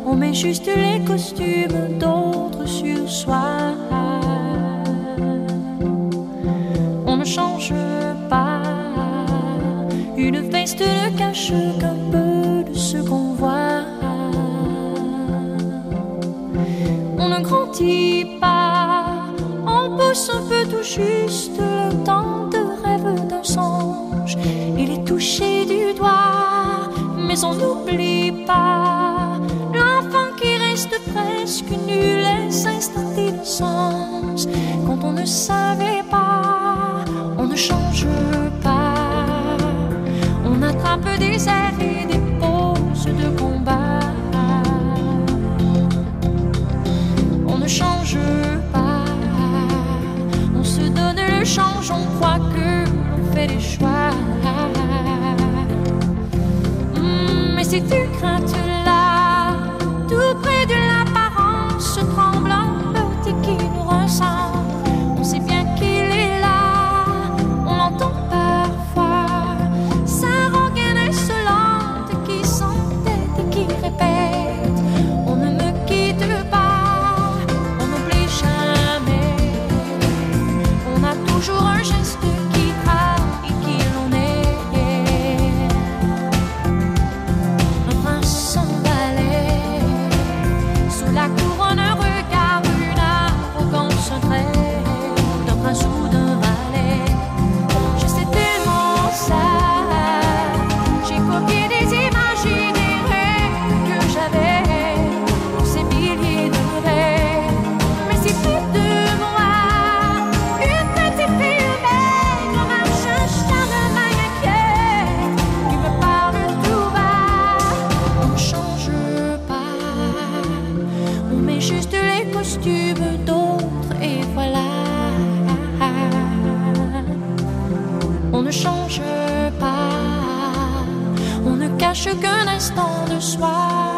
On met juste les costumes d'autres sur soi. On ne change pas. Une veste ne cache qu'un peu de ce qu'on voit. On ne grandit pas. On pousse un peu tout juste le temps de rêve d'un songe. Il est touché du doigt, mais on n'oublie pas l'enfant qui reste presque nul, les instants d'innocence. Quand on ne savait pas, on ne change pas. On attrape des airs et des poses de combat. On ne change pas. On se donne le change, on croit que l'on fait des choix. Mais si tu craintes là, tout près de l'apparence tremblante qui nous ressemble, on sait bien qu'il est là, on l'entend parfois, sa rengaine insolente qui s'entête et qui répète, on ne me quitte pas, on n'oublie jamais, on a toujours un geste qui trahit qui l'on est. Un prince sans balai, sous la couronne un regard, une arrogance, un trait d'un prince ou d'un valet. Je sais tellement ça, j'ai copié des images et des rêves que j'avais pour ces milliers de rêves. Mais c'est plus de moi, une petite fille maigre marche un charme inquiète qui me parle tout bas. On ne change pas, on met juste les costumes d'autres et voilà. On ne change pas, on ne cache qu'un instant de soi.